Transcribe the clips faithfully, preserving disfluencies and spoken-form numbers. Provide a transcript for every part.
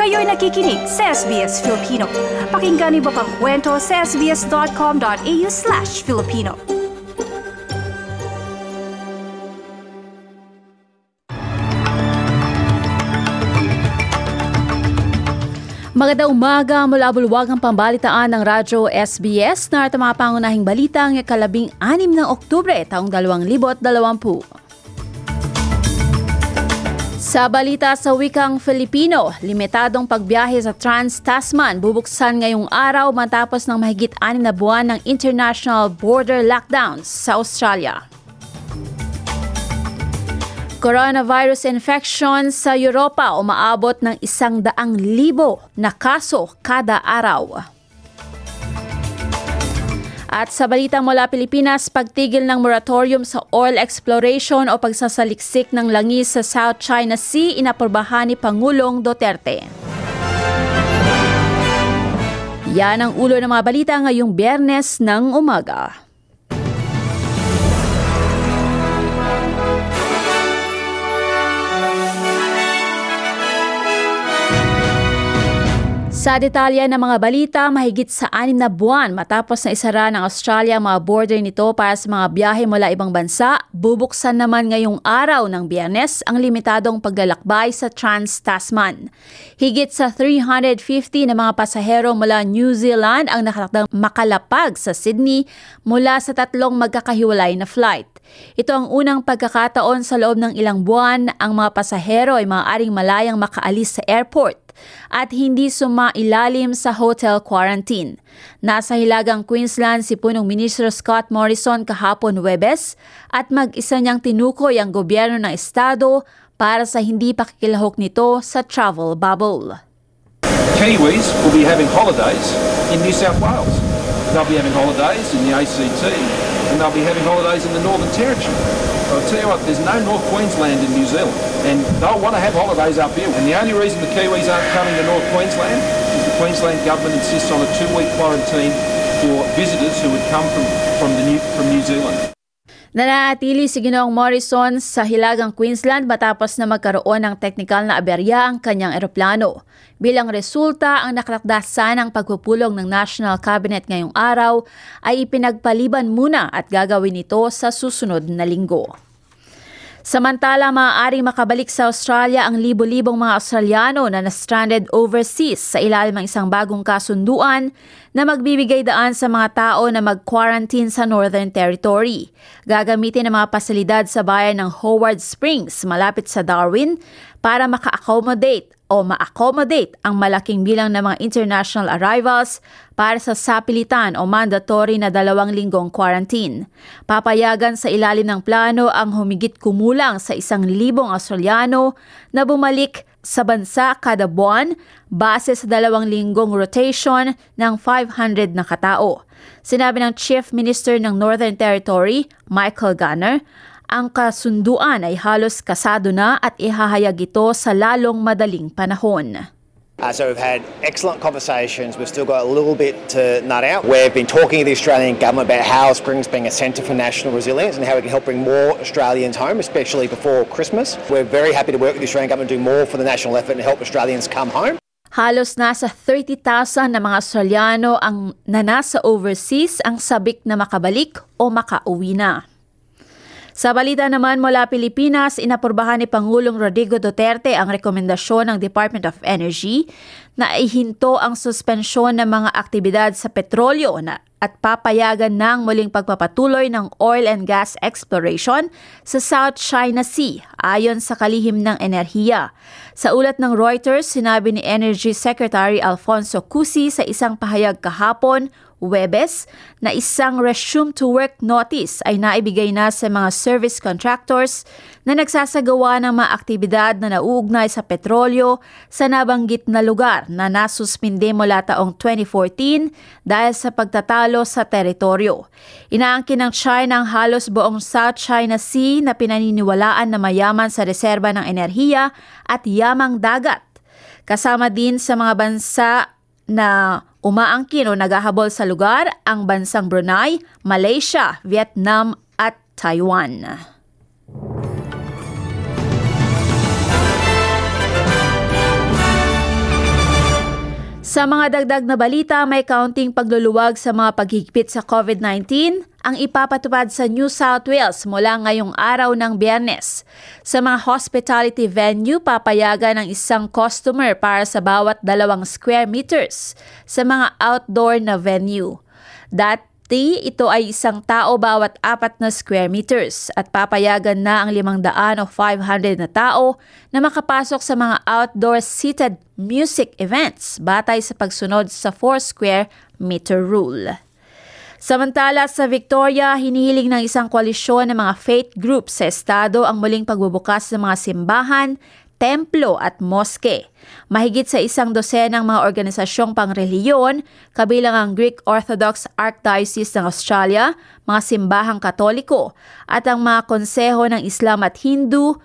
Kayo'y nakikinig sa S B S Filipino. Pakinggan niyo pa ang kwento sa sbs.com.au slash Filipino. Magandang umaga mula bulwagang pambalitaan ng Radyo S B S na at mga pangunahing balita ng ikalabing anim ng Oktubre taong dalawang libo't dalawampu. Sa balita sa wikang Filipino, limitadong pagbiyahe sa Trans-Tasman bubuksan ngayong araw matapos ng mahigit anim na buwan ng international border lockdowns sa Australia. Coronavirus infection sa Europa umaabot ng isang daang libo na kaso kada araw. At sa balita mula Pilipinas, pagtigil ng moratorium sa oil exploration o pagsasaliksik ng langis sa South China Sea inaprubahan ni Pangulong Duterte. Yan ang ulo ng mga balita ngayong Biyernes ng umaga. Sa detalye ng mga balita, mahigit sa anim na buwan matapos na isara ng Australia ang mga border nito para sa mga biyahe mula ibang bansa, bubuksan naman ngayong araw ng Biyernes ang limitadong paglalakbay sa Trans-Tasman. Higit sa three hundred fifty na mga pasahero mula New Zealand ang nakatakdang makalapag sa Sydney mula sa tatlong magkakahiwalay na flight. Ito ang unang pagkakataon sa loob ng ilang buwan ang mga pasahero ay maaaring malayang makaalis sa airport at hindi sumailalim sa hotel quarantine. Nasa hilagang Queensland si punong Ministro Scott Morrison kahapon Huwebes at mag-isa niyang tinukoy ang gobyerno ng estado para sa hindi pakikilahok nito sa travel bubble. Kiwis will be having holidays in New South Wales. They'll be having holidays in the A C T and they'll be having holidays in the Northern Territory. I'll tell you what, there's no North Queensland in New Zealand, and they'll want to have holidays up here. And the only reason the Kiwis aren't coming to North Queensland is the Queensland government insists on a two-week quarantine for visitors who would come from, from, the New, from New Zealand. Nananatili si Ginoong Morrison sa hilagang Queensland matapos na magkaroon ng teknikal na aberya ang kanyang eroplano. Bilang resulta, ang nakatakdasan ng pagpupulong ng National Cabinet ngayong araw ay ipinagpaliban muna at gagawin ito sa susunod na linggo. Samantala, maaaring makabalik sa Australia ang libo-libong mga Australiano na na-stranded overseas sa ilalim ng isang bagong kasunduan na magbibigay daan sa mga tao na mag-quarantine sa Northern Territory. Gagamitin ang mga pasilidad sa bayan ng Howard Springs malapit sa Darwin para maka-accommodate o ma-accommodate ang malaking bilang ng mga international arrivals para sa sapilitan o mandatory na dalawang linggong quarantine. Papayagan sa ilalim ng plano ang humigit kumulang sa isang libong Australiano na bumalik sa bansa kada buwan base sa dalawang linggong rotation ng five hundred na katao. Sinabi ng Chief Minister ng Northern Territory, Michael Gunner, ang kasunduan ay halos kasado na at ihahayag ito sa lalong madaling panahon. Uh, so we've had excellent conversations. We've still got a little bit to nut out. We've been talking to the Australian government about how Springs being a centre for national resilience and how we can help bring more Australians home, especially before Christmas. We're very happy to work with the Australian government to do more for the national effort and help Australians come home. Halos nasa thirty thousand na mga Australiano ang na nasa overseas ang sabik na makabalik o makauwi na. Sa balita naman mula Pilipinas, inaprubahan ni Pangulong Rodrigo Duterte ang rekomendasyon ng Department of Energy na ihinto ang suspensyon ng mga aktibidad sa petrolyo na at papayagan ng muling pagpapatuloy ng oil and gas exploration sa South China Sea ayon sa kalihim ng enerhiya. Sa ulat ng Reuters, sinabi ni Energy Secretary Alfonso Cusi sa isang pahayag kahapon, Huwebes, na isang resume to work notice ay naibigay na sa mga service contractors na nagsasagawa ng mga aktibidad na nauugnay sa petrolyo sa nabanggit na lugar na nasuspinde mula taong twenty fourteen dahil sa pagtatalo sa teritoryo. Inaangkin ng China ang halos buong South China Sea na pinaniniwalaan na mayaman sa reserba ng enerhiya at yamang dagat. Kasama din sa mga bansa na umaangkin o naghahabol sa lugar ang bansang Brunei, Malaysia, Vietnam at Taiwan. Sa mga dagdag na balita, may kaunting pagluluwag sa mga paghigpit sa COVID nineteen ang ipapatupad sa New South Wales mula ngayong araw ng Biyernes. Sa mga hospitality venue, papayagan ng isang customer para sa bawat dalawang square meters sa mga outdoor na venue. Dati, ito ay isang tao bawat apat na square meters at papayagan na ang limang daan o five hundred na tao na makapasok sa mga outdoor seated music events batay sa pagsunod sa four square meter rule. Samantala sa Victoria, hinihiling ng isang koalisyon ng mga faith groups sa estado ang muling pagbubukas ng mga simbahan, templo at moske. Mahigit sa isang dosenang mga organisasyong pangreliyon, kabilang ang Greek Orthodox Archdiocese ng Australia, mga simbahang Katoliko, at ang mga konseho ng Islam at Hindu.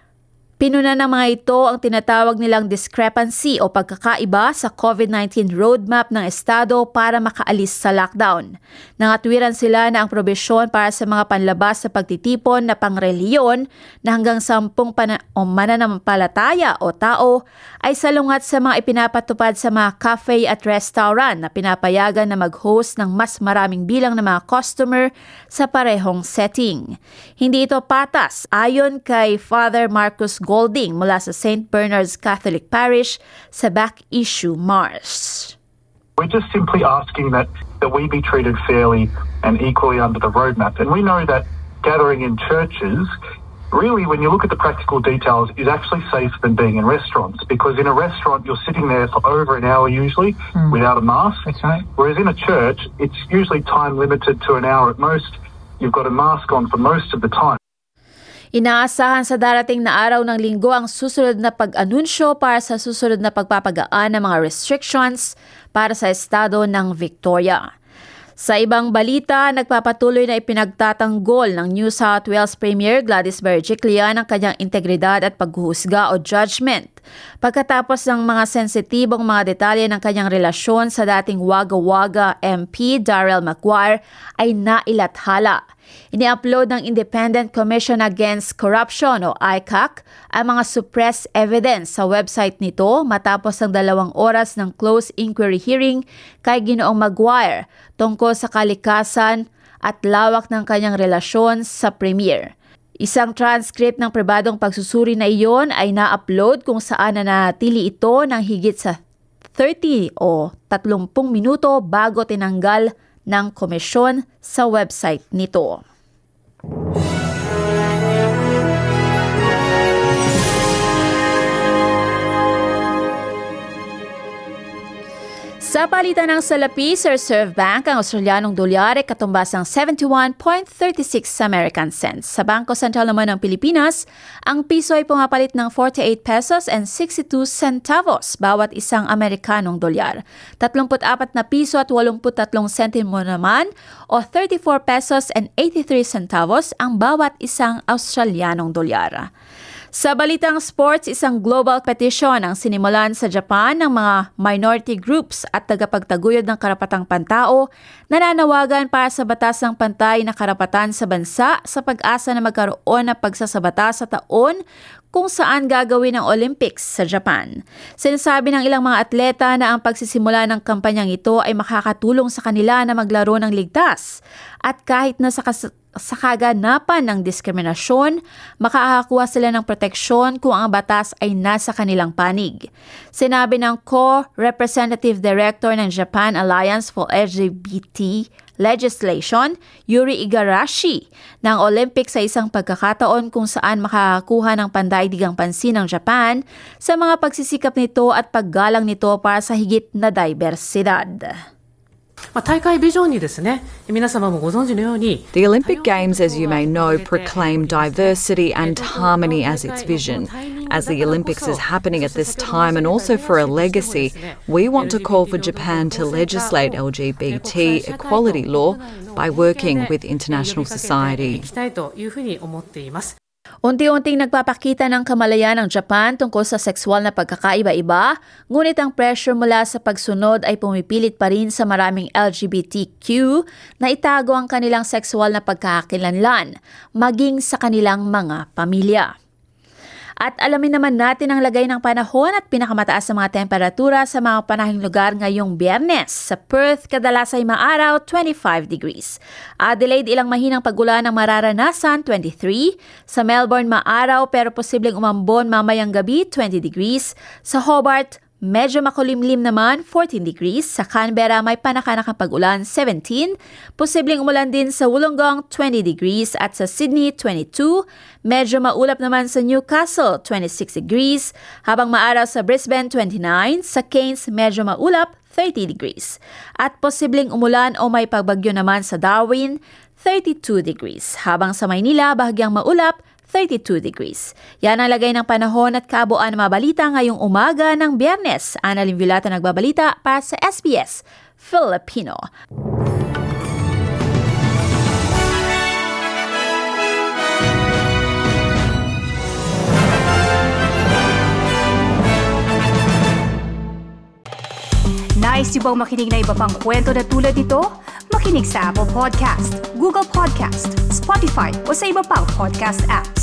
Pinuna ng mga ito ang tinatawag nilang discrepancy o pagkakaiba sa COVID nineteen roadmap ng estado para makaalis sa lockdown. Nangatwiran sila na ang probisyon para sa mga panlabas sa pagtitipon na pangreliyon na hanggang sampung pana- o mananampalataya o tao ay salungat sa mga ipinapatupad sa mga cafe at restaurant na pinapayagan na mag-host ng mas maraming bilang ng mga customer sa parehong setting. Hindi ito patas ayon kay Father Marcus Golding mula sa Saint Bernard's Catholic Parish sa Back Issue Mars. We're just simply asking that, that we be treated fairly and equally under the roadmap. And we know that gathering in churches, really, when you look at the practical details, is actually safer than being in restaurants. Because in a restaurant, you're sitting there for over an hour usually mm. without a mask. That's right. Whereas in a church, it's usually time limited to an hour at most. You've got a mask on for most of the time. Inaasahan sa darating na araw ng linggo ang susunod na pag-anunsyo para sa susunod na pagpapagaan ng mga restrictions para sa estado ng Victoria. Sa ibang balita, nagpapatuloy na ipinagtatanggol ng New South Wales Premier Gladys Berejiklian ang kanyang integridad at paghuhusga o judgment pagkatapos ng mga sensitibong mga detalye ng kanyang relasyon sa dating Wagga Wagga M P Darryl Maguire ay nailathala. Ini-upload ng Independent Commission Against Corruption o I C A C ang mga suppressed evidence sa website nito matapos ang dalawang oras ng closed inquiry hearing kay Ginoong Maguire tungkol sa kalikasan at lawak ng kanyang relasyon sa Premier. Isang transcript ng pribadong pagsusuri na iyon ay na-upload kung saan nanatili ito ng higit sa thirty o thirty minuto bago tinanggal ng komisyon sa website nito. Sa palitan ng salapi sa Reserve Bank, ang Australianong dolyar ay katumbas ng seventy-one point three six American cents. Sa Bangko Sentral naman ng Pilipinas, ang piso ay pumapalit ng forty-eight pesos and sixty-two centavos bawat isang Amerikanong dolyar. thirty-four na piso at eighty-three sentimo naman o thirty-four pesos and eighty-three centavos ang bawat isang Australianong dolyar. Sa balitang sports, isang global petition ang sinimulan sa Japan ng mga minority groups at tagapagtaguyod ng karapatang pantao na nanawagan para sa batas ng pantay na karapatan sa bansa sa pag-asa na magkaroon ng pagsasabata sa taon kung saan gagawin ang Olympics sa Japan. Sinasabi ng ilang mga atleta na ang pagsisimula ng kampanyang ito ay makakatulong sa kanila na maglaro ng ligtas at kahit na sa kas- sa kaganapan ng diskriminasyon, makakakuha sila ng proteksyon kung ang batas ay nasa kanilang panig. Sinabi ng Co-Representative Director ng Japan Alliance for L G B T Legislation, Yuri Igarashi, ng Olympics sa isang pagkakataon kung saan makakakuha ng pandaigdigang pansin ng Japan sa mga pagsisikap nito at paggalang nito para sa higit na diversidad. The Olympic Games, as you may know, proclaim diversity and harmony as its vision. As the Olympics is happening at this time and also for a legacy, we want to call for Japan to legislate L G B T equality law by working with international society. Unti-unting nagpapakita ng kamalayan ng Japan tungkol sa sexual na pagkakaiba-iba, ngunit ang pressure mula sa pagsunod ay pumipilit pa rin sa maraming L G B T Q na itago ang kanilang sexual na pagkakakilanlan, maging sa kanilang mga pamilya. At alamin naman natin ang lagay ng panahon at pinakamataas sa mga temperatura sa mga panahing lugar ngayong Biyernes. Sa Perth, kadalas ay maaraw, twenty-five degrees. Adelaide, ilang mahinang pagulan ang mararanasan, twenty-three. Sa Melbourne, maaraw pero posibleng umambon mamayang gabi, twenty degrees. Sa Hobart, medyo makulimlim naman, fourteen degrees. Sa Canberra, may panakanakang pag-ulan, seventeen. Posibleng umulan din sa Wollongong, twenty degrees. At sa Sydney, twenty-two. Medyo maulap naman sa Newcastle, twenty-six degrees. Habang maaraw sa Brisbane, twenty-nine. Sa Cairns, medyo maulap, thirty degrees. At posibleng umulan o may pagbagyo naman sa Darwin, thirty-two degrees. Habang sa Maynila, bahagyang maulap, thirty-two degrees. Yan ang lagay ng panahon at kabuuan ng mga balita ngayong umaga ng Biyernes. Annalyn Vilata nagbabalita para sa S B S Filipino. Nice yung bang makinig na iba pang kwento na tulad ito? Makinig sa Apple Podcast, Google Podcast, Spotify o sa iba pang podcast apps.